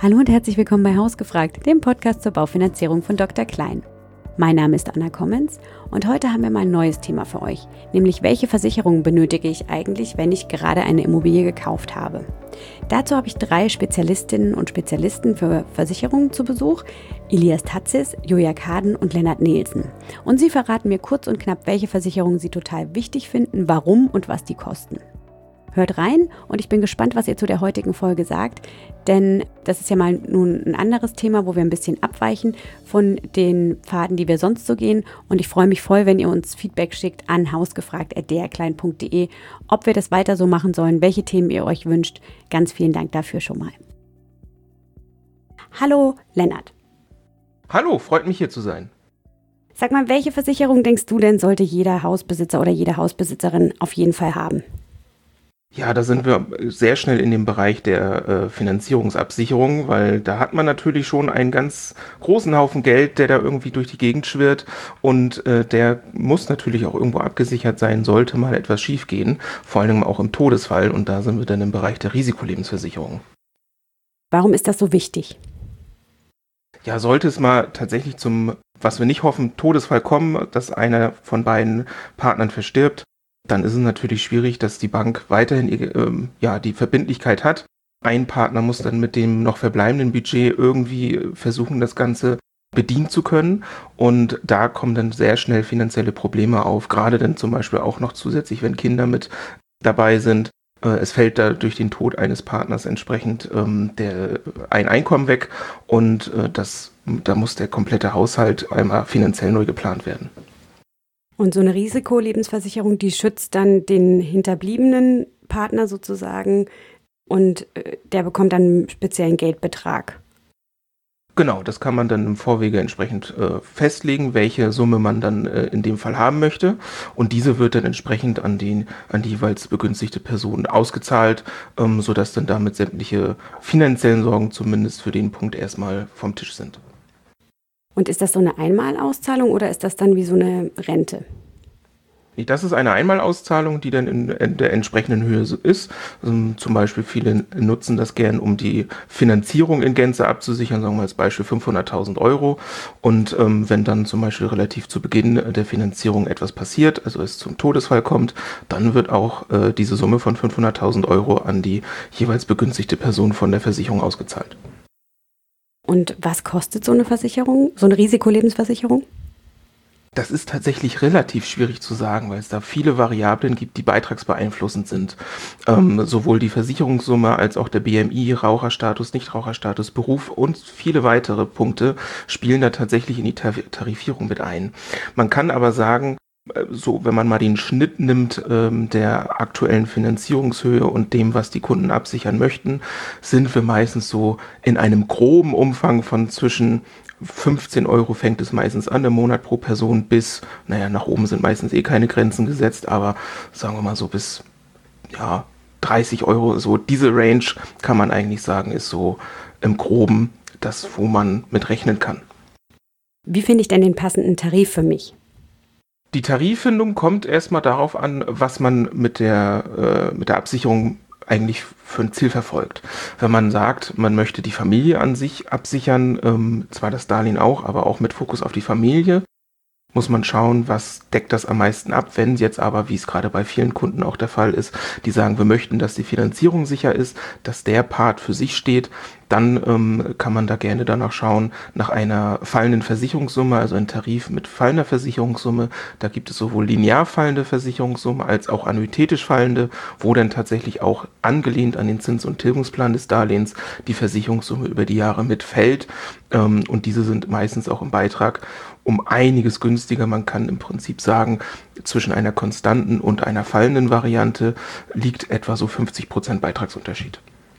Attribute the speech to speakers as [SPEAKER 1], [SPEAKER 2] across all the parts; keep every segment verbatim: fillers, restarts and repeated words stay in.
[SPEAKER 1] Hallo und herzlich willkommen bei Hausgefragt, dem Podcast zur Baufinanzierung von Doktor Klein. Mein Name ist Anna Kommens und heute haben wir mal ein neues Thema für euch, nämlich welche Versicherungen benötige ich eigentlich, wenn ich gerade eine Immobilie gekauft habe. Dazu habe ich drei Spezialistinnen und Spezialisten für Versicherungen zu Besuch, Elias Tatzis, Julia Kaden und Lennart Nielsen. Und sie verraten mir kurz und knapp, welche Versicherungen sie total wichtig finden, warum und was die kosten. Hört rein und ich bin gespannt, was ihr zu der heutigen Folge sagt, denn das ist ja mal nun ein anderes Thema, wo wir ein bisschen abweichen von den Pfaden, die wir sonst so gehen, und ich freue mich voll, wenn ihr uns Feedback schickt an hausgefragt at d r klein punkt d e, ob wir das weiter so machen sollen, welche Themen ihr euch wünscht. Ganz vielen Dank dafür schon mal. Hallo Lennart.
[SPEAKER 2] Hallo, freut mich hier zu sein.
[SPEAKER 1] Sag mal, welche Versicherung denkst du denn, sollte jeder Hausbesitzer oder jede Hausbesitzerin auf jeden Fall haben?
[SPEAKER 2] Ja, da sind wir sehr schnell in dem Bereich der äh, Finanzierungsabsicherung, weil da hat man natürlich schon einen ganz großen Haufen Geld, der da irgendwie durch die Gegend schwirrt, und äh, der muss natürlich auch irgendwo abgesichert sein, sollte mal etwas schiefgehen, vor allem auch im Todesfall, und da sind wir dann im Bereich der Risikolebensversicherung.
[SPEAKER 1] Warum ist das so wichtig?
[SPEAKER 2] Ja, sollte es mal tatsächlich zum, was wir nicht hoffen, Todesfall kommen, dass einer von beiden Partnern verstirbt, dann ist es natürlich schwierig, dass die Bank weiterhin ähm, ja, die Verbindlichkeit hat. Ein Partner muss dann mit dem noch verbleibenden Budget irgendwie versuchen, das Ganze bedienen zu können. Und da kommen dann sehr schnell finanzielle Probleme auf. Gerade dann zum Beispiel auch noch zusätzlich, wenn Kinder mit dabei sind. Äh, es fällt da durch den Tod eines Partners entsprechend ähm, der, ein Einkommen weg. Und äh, das, da muss der komplette Haushalt einmal finanziell neu geplant werden.
[SPEAKER 1] Und so eine Risikolebensversicherung, die schützt dann den hinterbliebenen Partner sozusagen und der bekommt dann einen speziellen Geldbetrag.
[SPEAKER 2] Genau, das kann man dann im Vorwege entsprechend äh, festlegen, welche Summe man dann äh, in dem Fall haben möchte. Und diese wird dann entsprechend an, den, an die jeweils begünstigte Person ausgezahlt, ähm, sodass dann damit sämtliche finanziellen Sorgen zumindest für den Punkt erstmal vom Tisch sind.
[SPEAKER 1] Und ist das so eine Einmalauszahlung oder ist das dann wie so eine Rente?
[SPEAKER 2] Das ist eine Einmalauszahlung, die dann in, in der entsprechenden Höhe ist. Also zum Beispiel viele nutzen das gern, um die Finanzierung in Gänze abzusichern, sagen wir als Beispiel fünfhunderttausend Euro. Und ähm, wenn dann zum Beispiel relativ zu Beginn der Finanzierung etwas passiert, also es zum Todesfall kommt, dann wird auch äh, diese Summe von fünfhunderttausend Euro an die jeweils begünstigte Person von der Versicherung ausgezahlt.
[SPEAKER 1] Und was kostet so eine Versicherung, so eine Risikolebensversicherung?
[SPEAKER 2] Das ist tatsächlich relativ schwierig zu sagen, weil es da viele Variablen gibt, die beitragsbeeinflussend sind. Ähm, sowohl die Versicherungssumme als auch der B M I, Raucherstatus, Nichtraucherstatus, Beruf und viele weitere Punkte spielen da tatsächlich in die Tarifierung mit ein. Man kann aber sagen, so, wenn man mal den Schnitt nimmt ähm, der aktuellen Finanzierungshöhe und dem, was die Kunden absichern möchten, sind wir meistens so in einem groben Umfang von zwischen fünfzehn Euro fängt es meistens an im Monat pro Person bis, naja, nach oben sind meistens eh keine Grenzen gesetzt, aber sagen wir mal so bis, ja, dreißig Euro, so diese Range kann man eigentlich sagen, ist so im Groben das, wo man mit rechnen kann.
[SPEAKER 1] Wie finde ich denn den passenden Tarif für mich?
[SPEAKER 2] Die Tariffindung kommt erstmal darauf an, was man mit der, äh, mit der Absicherung eigentlich für ein Ziel verfolgt. Wenn man sagt, man möchte die Familie an sich absichern, ähm, zwar das Darlehen auch, aber auch mit Fokus auf die Familie, muss man schauen, was deckt das am meisten ab. Wenn jetzt aber, wie es gerade bei vielen Kunden auch der Fall ist, die sagen, wir möchten, dass die Finanzierung sicher ist, dass der Part für sich steht, dann ähm, kann man da gerne danach schauen, nach einer fallenden Versicherungssumme, also ein Tarif mit fallender Versicherungssumme. Da gibt es sowohl linear fallende Versicherungssumme als auch annuitätisch fallende, wo dann tatsächlich auch angelehnt an den Zins- und Tilgungsplan des Darlehens die Versicherungssumme über die Jahre mitfällt. Ähm, und diese sind meistens auch im Beitrag um einiges günstiger. Man kann im Prinzip sagen, zwischen einer konstanten und einer fallenden Variante liegt etwa so fünfzig Prozent Beitragsunterschied.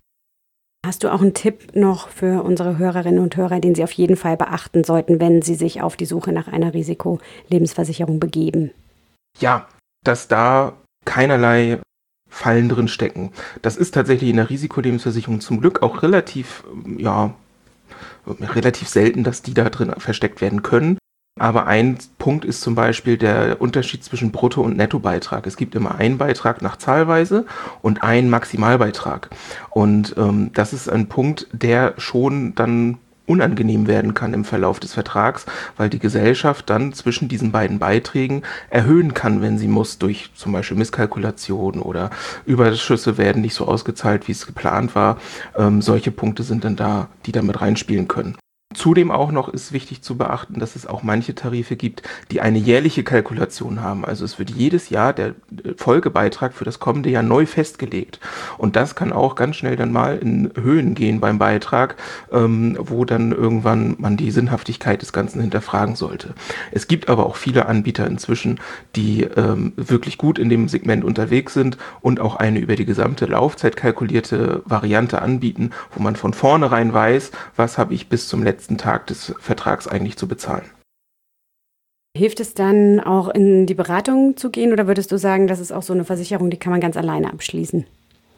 [SPEAKER 1] Hast du auch einen Tipp noch für unsere Hörerinnen und Hörer, den sie auf jeden Fall beachten sollten, wenn sie sich auf die Suche nach einer Risikolebensversicherung begeben?
[SPEAKER 2] Ja, dass da keinerlei Fallen drin stecken. Das ist tatsächlich in der Risikolebensversicherung zum Glück auch relativ, ja, relativ selten, dass die da drin versteckt werden können. Aber ein Punkt ist zum Beispiel der Unterschied zwischen Brutto- und Nettobeitrag. Es gibt immer einen Beitrag nach Zahlweise und einen Maximalbeitrag. Und ähm, das ist ein Punkt, der schon dann unangenehm werden kann im Verlauf des Vertrags, weil die Gesellschaft dann zwischen diesen beiden Beiträgen erhöhen kann, wenn sie muss, durch zum Beispiel Misskalkulation oder Überschüsse werden nicht so ausgezahlt, wie es geplant war. Ähm, solche Punkte sind dann da, die da mit reinspielen können. Zudem auch noch ist wichtig zu beachten, dass es auch manche Tarife gibt, die eine jährliche Kalkulation haben. Also es wird jedes Jahr der Folgebeitrag für das kommende Jahr neu festgelegt. Und das kann auch ganz schnell dann mal in Höhen gehen beim Beitrag, ähm, wo dann irgendwann man die Sinnhaftigkeit des Ganzen hinterfragen sollte. Es gibt aber auch viele Anbieter inzwischen, die ähm, wirklich gut in dem Segment unterwegs sind und auch eine über die gesamte Laufzeit kalkulierte Variante anbieten, wo man von vornherein weiß, was habe ich bis zum letzten Tag des Vertrags eigentlich zu bezahlen.
[SPEAKER 1] Hilft es dann auch in die Beratung zu gehen oder würdest du sagen, das ist auch so eine Versicherung, die kann man ganz alleine abschließen?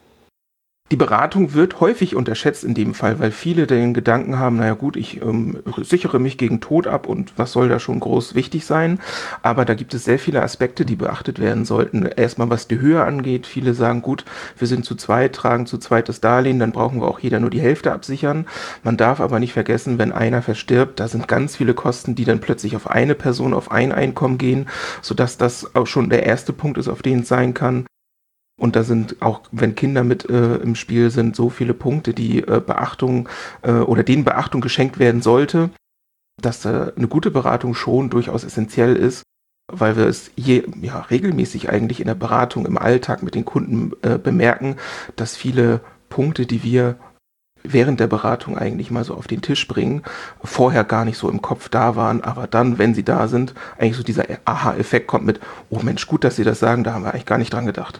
[SPEAKER 2] Die Beratung wird häufig unterschätzt in dem Fall, weil viele den Gedanken haben, naja gut, ich ähm, sichere mich gegen Tod ab und was soll da schon groß wichtig sein. Aber da gibt es sehr viele Aspekte, die beachtet werden sollten. Erstmal was die Höhe angeht. Viele sagen, gut, wir sind zu zweit, tragen zu zweit das Darlehen, dann brauchen wir auch jeder nur die Hälfte absichern. Man darf aber nicht vergessen, wenn einer verstirbt, da sind ganz viele Kosten, die dann plötzlich auf eine Person, auf ein Einkommen gehen, sodass das auch schon der erste Punkt ist, auf den es sein kann. Und da sind auch, wenn Kinder mit äh, im Spiel sind, so viele Punkte, die äh, Beachtung äh, oder denen Beachtung geschenkt werden sollte, dass äh, eine gute Beratung schon durchaus essentiell ist, weil wir es je, ja, regelmäßig eigentlich in der Beratung im Alltag mit den Kunden äh, bemerken, dass viele Punkte, die wir während der Beratung eigentlich mal so auf den Tisch bringen, vorher gar nicht so im Kopf da waren, aber dann, wenn sie da sind, eigentlich so dieser Aha-Effekt kommt mit, oh Mensch, gut, dass Sie das sagen, da haben wir eigentlich gar nicht dran gedacht.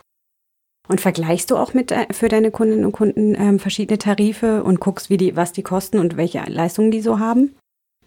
[SPEAKER 1] Und vergleichst du auch mit für deine Kundinnen und Kunden ähm, verschiedene Tarife und guckst, wie die, was die kosten und welche Leistungen die so haben?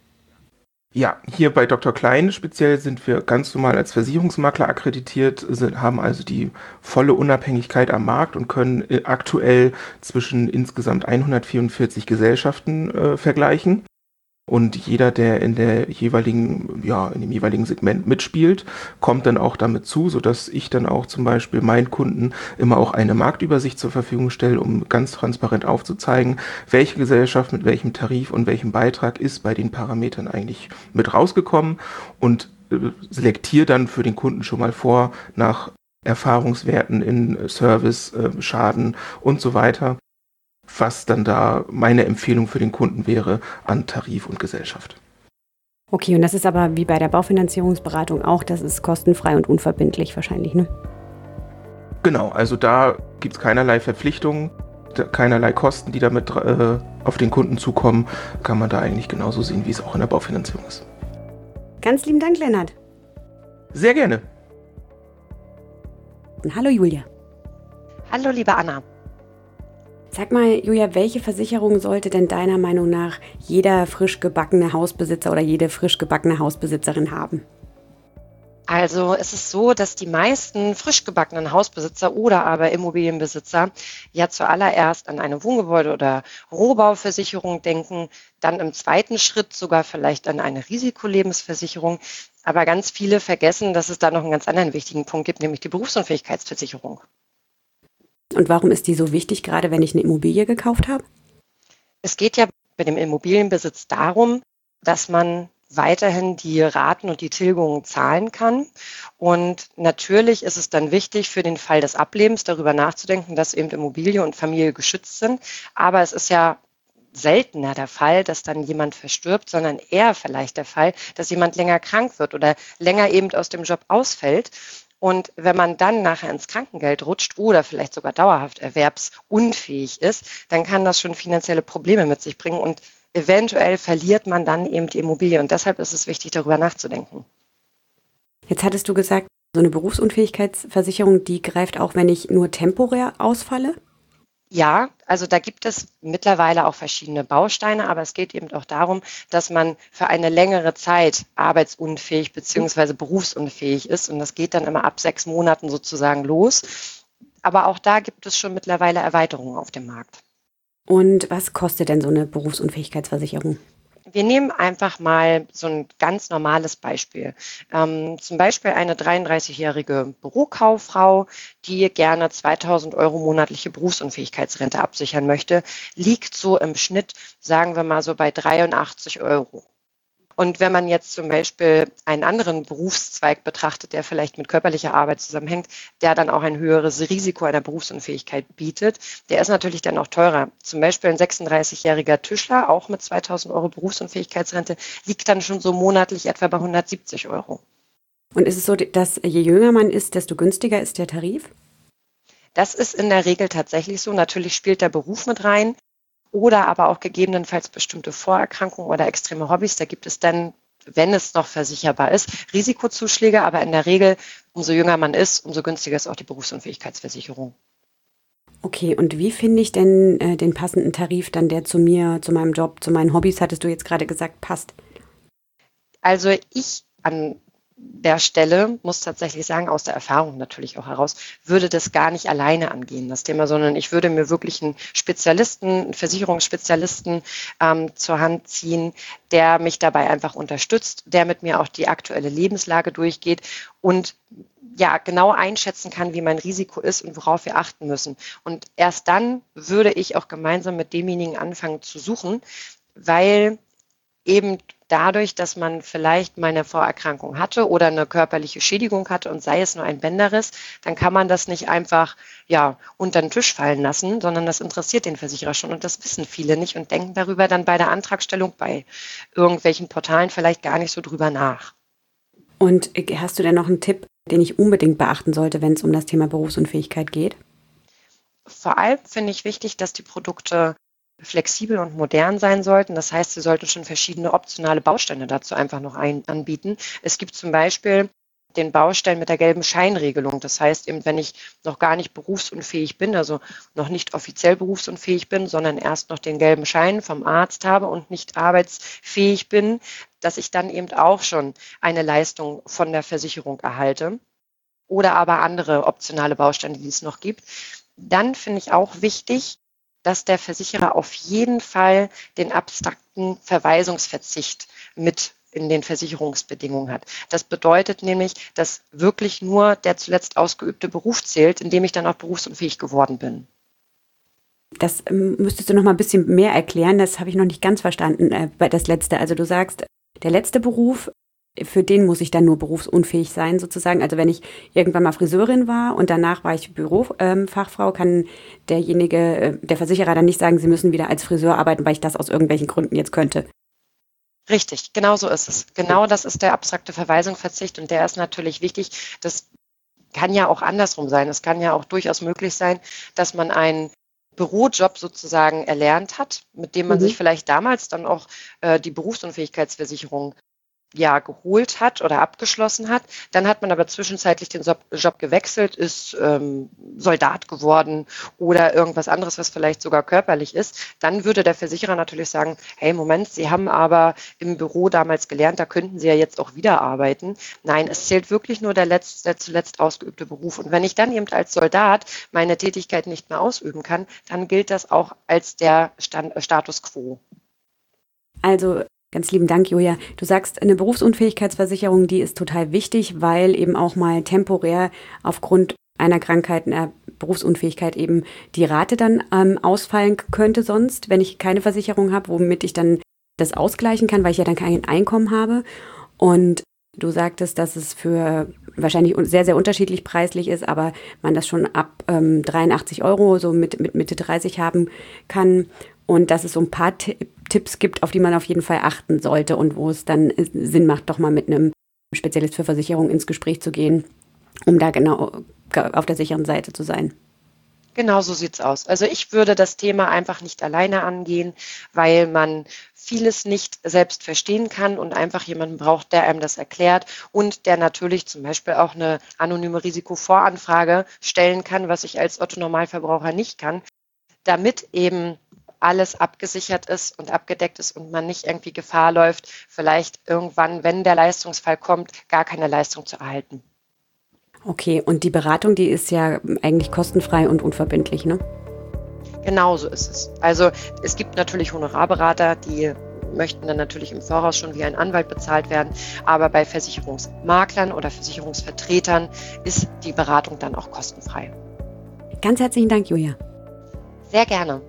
[SPEAKER 2] Ja, hier bei Doktor Klein speziell sind wir ganz normal als Versicherungsmakler akkreditiert, sind, haben also die volle Unabhängigkeit am Markt und können äh, aktuell zwischen insgesamt hundertvierundvierzig Gesellschaften äh, vergleichen. Und jeder, der in der jeweiligen, ja, in dem jeweiligen Segment mitspielt, kommt dann auch damit zu, sodass ich dann auch zum Beispiel meinen Kunden immer auch eine Marktübersicht zur Verfügung stelle, um ganz transparent aufzuzeigen, welche Gesellschaft mit welchem Tarif und welchem Beitrag ist bei den Parametern eigentlich mit rausgekommen und äh, selektiere dann für den Kunden schon mal vor nach Erfahrungswerten in Service, äh, Schaden und so weiter, was dann da meine Empfehlung für den Kunden wäre an Tarif und Gesellschaft.
[SPEAKER 1] Okay, und das ist aber wie bei der Baufinanzierungsberatung auch, das ist kostenfrei und unverbindlich wahrscheinlich, ne?
[SPEAKER 2] Genau, also da gibt es keinerlei Verpflichtungen, keinerlei Kosten, die damit äh, auf den Kunden zukommen, kann man da eigentlich genauso sehen, wie es auch in der Baufinanzierung ist.
[SPEAKER 1] Ganz lieben Dank, Lennart.
[SPEAKER 2] Sehr gerne.
[SPEAKER 1] Und hallo Julia.
[SPEAKER 3] Hallo liebe Anna.
[SPEAKER 1] Sag mal, Julia, welche Versicherung sollte denn deiner Meinung nach jeder frisch gebackene Hausbesitzer oder jede frisch gebackene Hausbesitzerin haben?
[SPEAKER 3] Also es ist so, dass die meisten frisch gebackenen Hausbesitzer oder aber Immobilienbesitzer ja zuallererst an eine Wohngebäude- oder Rohbauversicherung denken, dann im zweiten Schritt sogar vielleicht an eine Risikolebensversicherung. Aber ganz viele vergessen, dass es da noch einen ganz anderen wichtigen Punkt gibt, nämlich die Berufsunfähigkeitsversicherung.
[SPEAKER 1] Und warum ist die so wichtig, gerade wenn ich eine Immobilie gekauft habe?
[SPEAKER 3] Es geht ja bei dem Immobilienbesitz darum, dass man weiterhin die Raten und die Tilgungen zahlen kann. Und natürlich ist es dann wichtig, für den Fall des Ablebens darüber nachzudenken, dass eben Immobilie und Familie geschützt sind. Aber es ist ja seltener der Fall, dass dann jemand verstirbt, sondern eher vielleicht der Fall, dass jemand länger krank wird oder länger eben aus dem Job ausfällt. Und wenn man dann nachher ins Krankengeld rutscht oder vielleicht sogar dauerhaft erwerbsunfähig ist, dann kann das schon finanzielle Probleme mit sich bringen und eventuell verliert man dann eben die Immobilie. Und deshalb ist es wichtig, darüber nachzudenken.
[SPEAKER 1] Jetzt hattest du gesagt, so eine Berufsunfähigkeitsversicherung, die greift auch, wenn ich nur temporär ausfalle?
[SPEAKER 3] Ja, also da gibt es mittlerweile auch verschiedene Bausteine, aber es geht eben auch darum, dass man für eine längere Zeit arbeitsunfähig bzw. berufsunfähig ist und das geht dann immer ab sechs Monaten sozusagen los. Aber auch da gibt es schon mittlerweile Erweiterungen auf dem Markt.
[SPEAKER 1] Und was kostet denn so eine Berufsunfähigkeitsversicherung?
[SPEAKER 3] Wir nehmen einfach mal so ein ganz normales Beispiel. Ähm, zum Beispiel eine dreiunddreißigjährige Bürokauffrau, die gerne zweitausend Euro monatliche Berufsunfähigkeitsrente absichern möchte, liegt so im Schnitt, sagen wir mal so bei dreiundachtzig Euro. Und wenn man jetzt zum Beispiel einen anderen Berufszweig betrachtet, der vielleicht mit körperlicher Arbeit zusammenhängt, der dann auch ein höheres Risiko einer Berufsunfähigkeit bietet, der ist natürlich dann auch teurer. Zum Beispiel ein sechsunddreißigjähriger Tischler, auch mit zweitausend Euro Berufsunfähigkeitsrente, liegt dann schon so monatlich etwa bei hundertsiebzig Euro.
[SPEAKER 1] Und ist es so, dass je jünger man ist, desto günstiger ist der Tarif?
[SPEAKER 3] Das ist in der Regel tatsächlich so. Natürlich spielt der Beruf mit rein. Oder aber auch gegebenenfalls bestimmte Vorerkrankungen oder extreme Hobbys. Da gibt es dann, wenn es noch versicherbar ist, Risikozuschläge. Aber in der Regel, umso jünger man ist, umso günstiger ist auch die Berufsunfähigkeitsversicherung.
[SPEAKER 1] Okay, und wie finde ich denn äh, den passenden Tarif dann, der zu mir, zu meinem Job, zu meinen Hobbys, hattest du jetzt gerade gesagt, passt?
[SPEAKER 3] Also ich an der Stelle muss tatsächlich sagen, aus der Erfahrung natürlich auch heraus, würde das gar nicht alleine angehen, das Thema, sondern ich würde mir wirklich einen Spezialisten, einen Versicherungsspezialisten ähm, zur Hand ziehen, der mich dabei einfach unterstützt, der mit mir auch die aktuelle Lebenslage durchgeht und ja genau einschätzen kann, wie mein Risiko ist und worauf wir achten müssen. Und erst dann würde ich auch gemeinsam mit demjenigen anfangen zu suchen, weil eben dadurch, dass man vielleicht mal eine Vorerkrankung hatte oder eine körperliche Schädigung hatte und sei es nur ein Bänderriss, dann kann man das nicht einfach ja, unter den Tisch fallen lassen, sondern das interessiert den Versicherer schon und das wissen viele nicht und denken darüber dann bei der Antragstellung bei irgendwelchen Portalen vielleicht gar nicht so drüber nach.
[SPEAKER 1] Und hast du denn noch einen Tipp, den ich unbedingt beachten sollte, wenn es um das Thema Berufsunfähigkeit geht?
[SPEAKER 3] Vor allem finde ich wichtig, dass die Produkte flexibel und modern sein sollten. Das heißt, sie sollten schon verschiedene optionale Bausteine dazu einfach noch ein, anbieten. Es gibt zum Beispiel den Baustein mit der gelben Scheinregelung. Das heißt eben, wenn ich noch gar nicht berufsunfähig bin, also noch nicht offiziell berufsunfähig bin, sondern erst noch den gelben Schein vom Arzt habe und nicht arbeitsfähig bin, dass ich dann eben auch schon eine Leistung von der Versicherung erhalte. Oder aber andere optionale Bausteine, die es noch gibt. Dann finde ich auch wichtig, dass der Versicherer auf jeden Fall den abstrakten Verweisungsverzicht mit in den Versicherungsbedingungen hat. Das bedeutet nämlich, dass wirklich nur der zuletzt ausgeübte Beruf zählt, in dem ich dann auch berufsunfähig geworden bin.
[SPEAKER 1] Das ähm, müsstest du noch mal ein bisschen mehr erklären. Das habe ich noch nicht ganz verstanden, äh, das Letzte. Also du sagst, der letzte Beruf, für den muss ich dann nur berufsunfähig sein sozusagen. Also wenn ich irgendwann mal Friseurin war und danach war ich Bürofachfrau, ähm, kann derjenige, äh, der Versicherer dann nicht sagen, Sie müssen wieder als Friseur arbeiten, weil ich das aus irgendwelchen Gründen jetzt könnte.
[SPEAKER 3] Richtig, genau so ist es. Genau das ist der abstrakte Verweisungsverzicht und der ist natürlich wichtig. Das kann ja auch andersrum sein. Es kann ja auch durchaus möglich sein, dass man einen Bürojob sozusagen erlernt hat, mit dem man mhm. sich vielleicht damals dann auch äh, die Berufsunfähigkeitsversicherung ja geholt hat oder abgeschlossen hat. Dann hat man aber zwischenzeitlich den Job, Job gewechselt, ist ähm, Soldat geworden oder irgendwas anderes, was vielleicht sogar körperlich ist. Dann würde der Versicherer natürlich sagen, hey, Moment, Sie haben aber im Büro damals gelernt, da könnten Sie ja jetzt auch wieder arbeiten. Nein, es zählt wirklich nur der, letzt, der zuletzt ausgeübte Beruf. Und wenn ich dann eben als Soldat meine Tätigkeit nicht mehr ausüben kann, dann gilt das auch als der Stand, äh, Status quo.
[SPEAKER 1] Also ganz lieben Dank, Julia. Du sagst, eine Berufsunfähigkeitsversicherung, die ist total wichtig, weil eben auch mal temporär aufgrund einer Krankheit, einer Berufsunfähigkeit eben die Rate dann ähm, ausfallen könnte sonst, wenn ich keine Versicherung habe, womit ich dann das ausgleichen kann, weil ich ja dann kein Einkommen habe. Und du sagtest, dass es für wahrscheinlich sehr, sehr unterschiedlich preislich ist, aber man das schon ab ähm, dreiundachtzig Euro, so mit, mit Mitte dreißig haben kann. Und dass es so ein paar T- Tipps gibt, auf die man auf jeden Fall achten sollte und wo es dann Sinn macht, doch mal mit einem Spezialist für Versicherung ins Gespräch zu gehen, um da genau auf der sicheren Seite zu sein.
[SPEAKER 3] Genau so sieht's aus. Also ich würde das Thema einfach nicht alleine angehen, weil man vieles nicht selbst verstehen kann und einfach jemanden braucht, der einem das erklärt und der natürlich zum Beispiel auch eine anonyme Risikovoranfrage stellen kann, was ich als Otto-Normalverbraucher nicht kann, damit eben alles abgesichert ist und abgedeckt ist und man nicht irgendwie Gefahr läuft, vielleicht irgendwann, wenn der Leistungsfall kommt, gar keine Leistung zu erhalten.
[SPEAKER 1] Okay, und die Beratung, die ist ja eigentlich kostenfrei und unverbindlich, ne?
[SPEAKER 3] Genau so ist es. Also es gibt natürlich Honorarberater, die möchten dann natürlich im Voraus schon wie ein Anwalt bezahlt werden. Aber bei Versicherungsmaklern oder Versicherungsvertretern ist die Beratung dann auch kostenfrei.
[SPEAKER 1] Ganz herzlichen Dank, Julia.
[SPEAKER 3] Sehr gerne.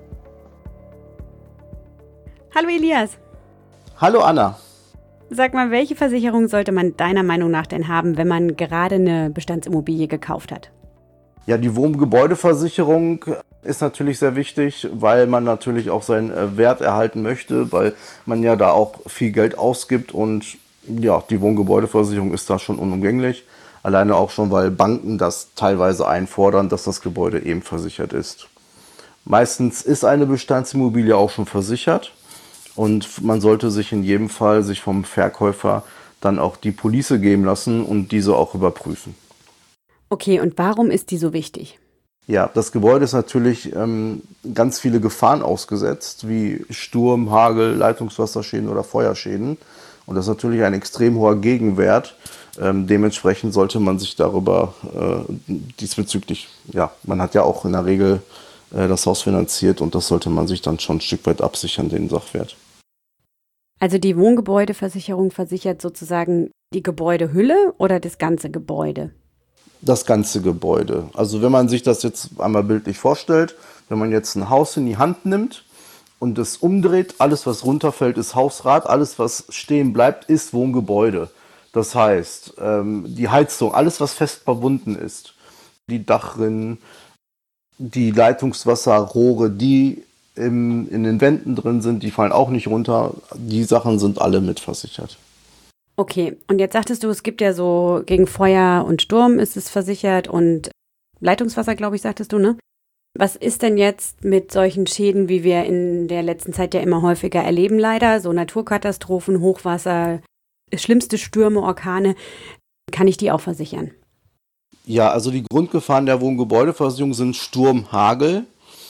[SPEAKER 1] Hallo Elias.
[SPEAKER 4] Hallo Anna.
[SPEAKER 1] Sag mal, welche Versicherung sollte man deiner Meinung nach denn haben, wenn man gerade eine Bestandsimmobilie gekauft hat?
[SPEAKER 4] Ja, die Wohngebäudeversicherung ist natürlich sehr wichtig, weil man natürlich auch seinen Wert erhalten möchte, weil man ja da auch viel Geld ausgibt und ja, die Wohngebäudeversicherung ist da schon unumgänglich. Alleine auch schon, weil Banken das teilweise einfordern, dass das Gebäude eben versichert ist. Meistens ist eine Bestandsimmobilie auch schon versichert. Und man sollte sich in jedem Fall sich vom Verkäufer dann auch die Police geben lassen und diese auch überprüfen.
[SPEAKER 1] Okay, und warum ist die so wichtig?
[SPEAKER 4] Ja, das Gebäude ist natürlich ähm, ganz viele Gefahren ausgesetzt, wie Sturm, Hagel, Leitungswasserschäden oder Feuerschäden. Und das ist natürlich ein extrem hoher Gegenwert. Ähm, dementsprechend sollte man sich darüber äh, diesbezüglich, ja, man hat ja auch in der Regel äh, das Haus finanziert und das sollte man sich dann schon ein Stück weit absichern, den Sachwert.
[SPEAKER 1] Also die Wohngebäudeversicherung versichert sozusagen die Gebäudehülle oder das ganze Gebäude?
[SPEAKER 4] Das ganze Gebäude. Also wenn man sich das jetzt einmal bildlich vorstellt, wenn man jetzt ein Haus in die Hand nimmt und es umdreht, alles was runterfällt ist Hausrat, alles was stehen bleibt ist Wohngebäude. Das heißt, die Heizung, alles was fest verbunden ist, die Dachrinnen, die Leitungswasserrohre, die Im, in den Wänden drin sind, die fallen auch nicht runter. Die Sachen sind alle mitversichert.
[SPEAKER 1] Okay, und jetzt sagtest du, es gibt ja so gegen Feuer und Sturm ist es versichert und Leitungswasser, glaube ich, sagtest du, ne? Was ist denn jetzt mit solchen Schäden, wie wir in der letzten Zeit ja immer häufiger erleben, leider? So Naturkatastrophen, Hochwasser, schlimmste Stürme, Orkane. Kann ich die auch versichern?
[SPEAKER 4] Ja, also die Grundgefahren der Wohngebäudeversicherung sind Sturm, Hagel,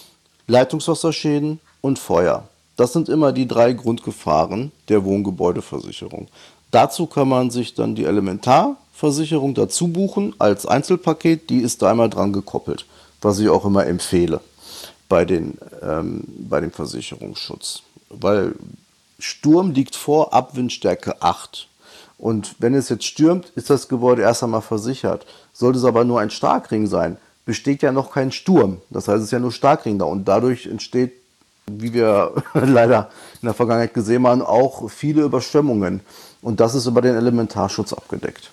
[SPEAKER 4] Leitungswasserschäden und Feuer. Das sind immer die drei Grundgefahren der Wohngebäudeversicherung. Dazu kann man sich dann die Elementarversicherung dazu buchen als Einzelpaket. Die ist da einmal dran gekoppelt, was ich auch immer empfehle bei, den, ähm, bei dem Versicherungsschutz. Weil Sturm liegt vor ab Windstärke acht. Und wenn es jetzt stürmt, ist das Gebäude erst einmal versichert. Sollte es aber nur ein Starkregen sein, besteht ja noch kein Sturm. Das heißt, es ist ja nur Starkregen da. Und dadurch entsteht, wie wir leider in der Vergangenheit gesehen haben, auch viele Überschwemmungen. Und das ist über den Elementarschutz abgedeckt,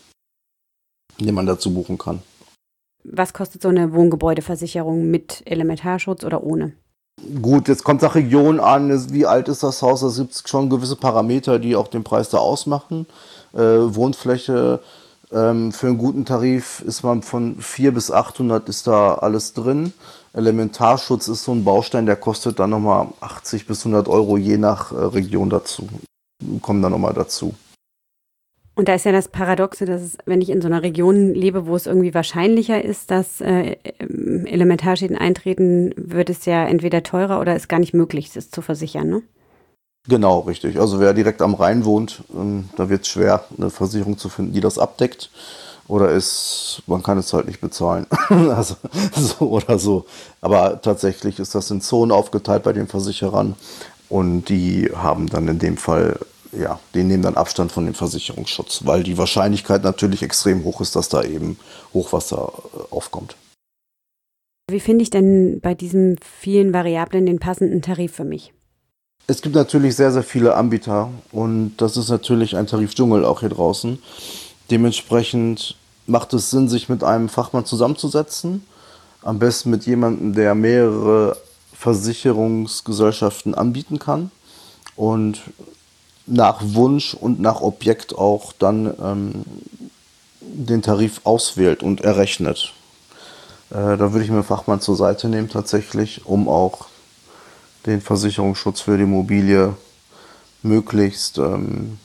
[SPEAKER 4] den man dazu buchen kann.
[SPEAKER 1] Was kostet so eine Wohngebäudeversicherung mit Elementarschutz oder ohne?
[SPEAKER 4] Gut, jetzt kommt es nach Region an, wie alt ist das Haus, da gibt es schon gewisse Parameter, die auch den Preis da ausmachen. Äh, Wohnfläche, ähm, für einen guten Tarif ist man von vierhundert bis achthundert ist da alles drin. Elementarschutz ist so ein Baustein, der kostet dann nochmal achtzig bis hundert Euro je nach äh, Region dazu. Kommen dann nochmal dazu.
[SPEAKER 1] Und da ist ja das Paradoxe, dass es, wenn ich in so einer Region lebe, wo es irgendwie wahrscheinlicher ist, dass äh, Elementarschäden eintreten, wird es ja entweder teurer oder ist gar nicht möglich, das zu versichern, ne?
[SPEAKER 4] Genau, richtig. Also wer direkt am Rhein wohnt, ähm, da wird es schwer, eine Versicherung zu finden, die das abdeckt. Oder ist, man kann es halt nicht bezahlen. Also so oder so. Aber tatsächlich ist das in Zonen aufgeteilt bei den Versicherern. Und die haben dann in dem Fall, ja, die nehmen dann Abstand von dem Versicherungsschutz, weil die Wahrscheinlichkeit natürlich extrem hoch ist, dass da eben Hochwasser aufkommt.
[SPEAKER 1] Wie finde ich denn bei diesen vielen Variablen den passenden Tarif für mich?
[SPEAKER 4] Es gibt natürlich sehr, sehr viele Anbieter und das ist natürlich ein Tarifdschungel auch hier draußen. Dementsprechend macht es Sinn, sich mit einem Fachmann zusammenzusetzen. Am besten mit jemandem, der mehrere Versicherungsgesellschaften anbieten kann und nach Wunsch und nach Objekt auch dann ähm, den Tarif auswählt und errechnet. Äh, da würde ich mir einen Fachmann zur Seite nehmen tatsächlich, um auch den Versicherungsschutz für die Immobilie möglichst, ähm,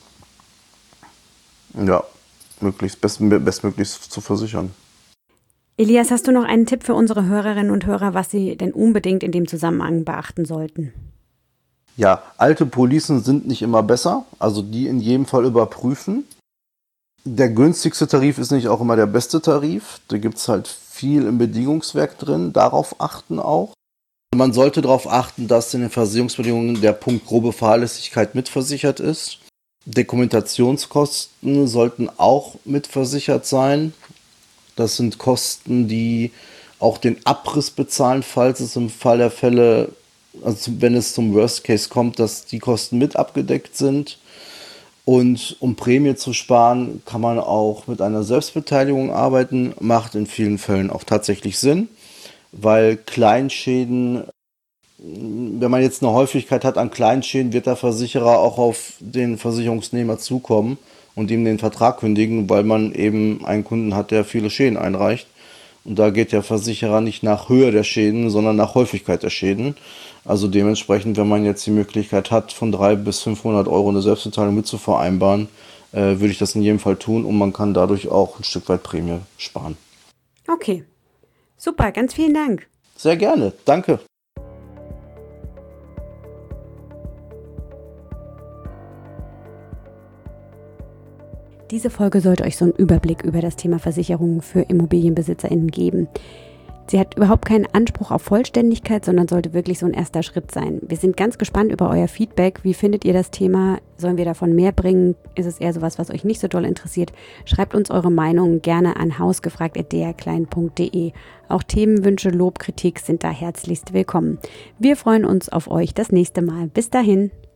[SPEAKER 4] ja, möglichst best, bestmöglichst zu versichern.
[SPEAKER 1] Elias, hast du noch einen Tipp für unsere Hörerinnen und Hörer, was sie denn unbedingt in dem Zusammenhang beachten sollten?
[SPEAKER 4] Ja, alte Policen sind nicht immer besser, also die in jedem Fall überprüfen. Der günstigste Tarif ist nicht auch immer der beste Tarif. Da gibt es halt viel im Bedingungswerk drin, darauf achten auch. Man sollte darauf achten, dass in den Versicherungsbedingungen der Punkt grobe Fahrlässigkeit mitversichert ist. Dokumentationskosten sollten auch mitversichert sein. Das sind Kosten, die auch den Abriss bezahlen, falls es im Fall der Fälle, also wenn es zum Worst Case kommt, dass die Kosten mit abgedeckt sind. Und um Prämie zu sparen, kann man auch mit einer Selbstbeteiligung arbeiten, macht in vielen Fällen auch tatsächlich Sinn, weil Kleinschäden, wenn man jetzt eine Häufigkeit hat an Kleinschäden, wird der Versicherer auch auf den Versicherungsnehmer zukommen und ihm den Vertrag kündigen, weil man eben einen Kunden hat, der viele Schäden einreicht. Und da geht der Versicherer nicht nach Höhe der Schäden, sondern nach Häufigkeit der Schäden. Also dementsprechend, wenn man jetzt die Möglichkeit hat, von dreihundert bis fünfhundert Euro eine Selbstbeteiligung mit zu vereinbaren, äh, würde ich das in jedem Fall tun und man kann dadurch auch ein Stück weit Prämie sparen.
[SPEAKER 1] Okay, super, ganz vielen Dank.
[SPEAKER 4] Sehr gerne, danke.
[SPEAKER 1] Diese Folge sollte euch so einen Überblick über das Thema Versicherungen für ImmobilienbesitzerInnen geben. Sie hat überhaupt keinen Anspruch auf Vollständigkeit, sondern sollte wirklich so ein erster Schritt sein. Wir sind ganz gespannt über euer Feedback. Wie findet ihr das Thema? Sollen wir davon mehr bringen? Ist es eher sowas, was euch nicht so doll interessiert? Schreibt uns eure Meinung gerne an hausgefragt at d r klein punkt d e. Auch Themenwünsche, Lob, Kritik sind da herzlichst willkommen. Wir freuen uns auf euch das nächste Mal. Bis dahin.